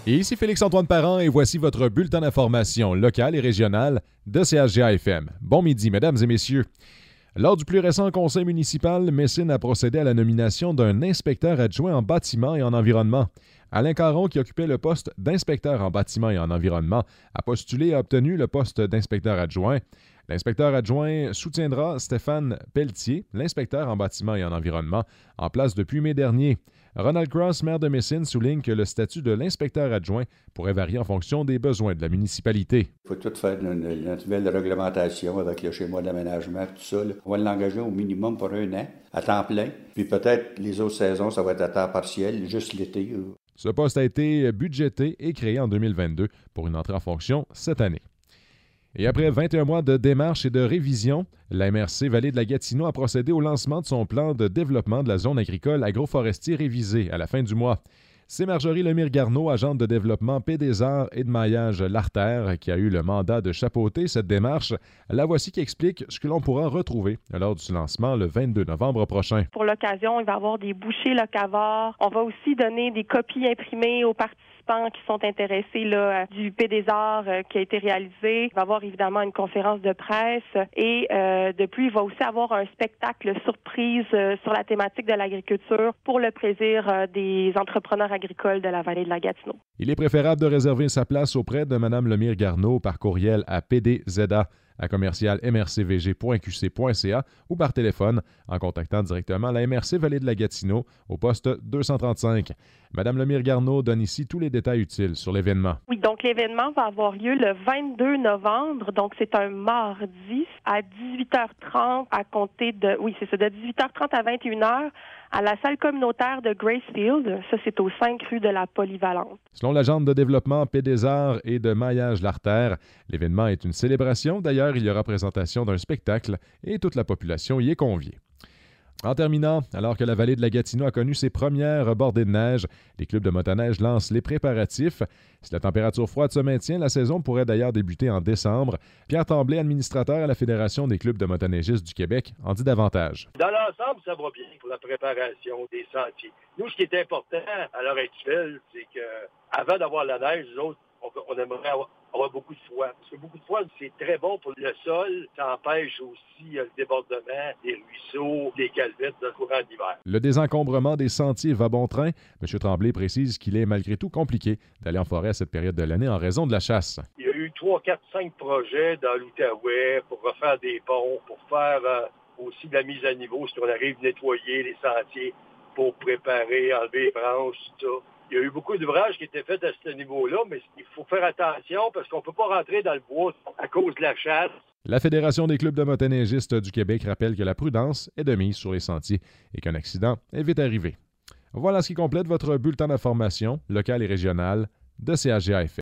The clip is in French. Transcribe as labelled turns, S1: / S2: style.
S1: Et ici Félix-Antoine Parent et voici votre bulletin d'information locale et régionale de CHGA-FM. Bon midi, mesdames et messieurs. Lors du plus récent conseil municipal, Messine a procédé à la nomination d'un inspecteur adjoint en bâtiment et en environnement. Alain Caron, qui occupait le poste d'inspecteur en bâtiment et en environnement, a postulé et a obtenu le poste d'inspecteur adjoint. L'inspecteur adjoint soutiendra Stéphane Pelletier, l'inspecteur en bâtiment et en environnement, en place depuis mai dernier. Ronald Cross, maire de Messine, souligne que le statut de l'inspecteur adjoint pourrait varier en fonction des besoins de la municipalité.
S2: Il faut tout faire une nouvelle réglementation avec le schéma d'aménagement, tout ça. Là. On va l'engager au minimum pour 1 an, à temps plein. Puis peut-être les autres saisons, ça va être à temps partiel, juste l'été.
S1: Ce poste a été budgété et créé en 2022 pour une entrée en fonction cette année. Et après 21 mois de démarches et de révision, la MRC Vallée de la Gatineau a procédé au lancement de son plan de développement de la zone agricole agroforestier révisée à la fin du mois. C'est Marjorie Lemire-Garneau, agente de développement Pédésard et de maillage L'Artère, qui a eu le mandat de chapeauter cette démarche. La voici qui explique ce que l'on pourra retrouver lors du lancement le 22 novembre prochain.
S3: Pour l'occasion, il va y avoir des bouchées locavores. On va aussi donner des copies imprimées aux participants qui sont intéressés là, du Pédésard qui a été réalisé. Il va y avoir évidemment une conférence de presse et depuis, il va aussi avoir un spectacle surprise sur la thématique de l'agriculture pour le plaisir des entrepreneurs agricoles de la vallée de la Gatineau.
S1: Il est préférable de réserver sa place auprès de Mme Lemire-Garneau par courriel à pdza@commercialmrcvg.qc.ca ou par téléphone en contactant directement la MRC Vallée de la Gatineau au poste 235. Mme Lemire-Garneau donne ici tous les détails utiles sur l'événement.
S3: Oui, donc l'événement va avoir lieu le 22 novembre, donc c'est un mardi à 18h30 à compter de, oui c'est ça, de 18h30 à 21h à la salle communautaire de Gracefield. Ça, c'est aux 5 rues de la Polyvalente.
S1: Selon l'agente de développement Pédésard et de maillage L'Artère, l'événement est une célébration. D'ailleurs, il y aura présentation d'un spectacle et toute la population y est conviée. En terminant, alors que la vallée de la Gatineau a connu ses premières bordées de neige, les clubs de motoneige lancent les préparatifs. Si la température froide se maintient, la saison pourrait d'ailleurs débuter en décembre. Pierre Tremblay, administrateur à la Fédération des clubs de motoneigistes du Québec, en dit davantage.
S4: Dans l'ensemble, ça va bien pour la préparation des sentiers. Nous, ce qui est important à l'heure actuelle, c'est qu'avant d'avoir la neige, nous autres, on aimerait avoir beaucoup de froid. Parce que beaucoup de froid, c'est très bon pour le sol. Ça empêche aussi le débordement des ruisseaux, des calvettes dans le courant d'hiver.
S1: Le désencombrement des sentiers va bon train. M. Tremblay précise qu'il est malgré tout compliqué d'aller en forêt à cette période de l'année en raison de la chasse.
S4: Il y a eu 3, 4, 5 projets dans l'Outaouais pour refaire des ponts, pour faire aussi de la mise à niveau si on arrive à nettoyer les sentiers pour préparer, enlever les branches, tout ça. Il y a eu beaucoup d'ouvrages qui étaient faits à ce niveau-là, mais il faut faire attention parce qu'on ne peut pas rentrer dans le bois à cause de la chasse.
S1: La Fédération des clubs de motoneigistes du Québec rappelle que la prudence est de mise sur les sentiers et qu'un accident est vite arrivé. Voilà ce qui complète votre bulletin d'information locale et régionale de CHGA-FM.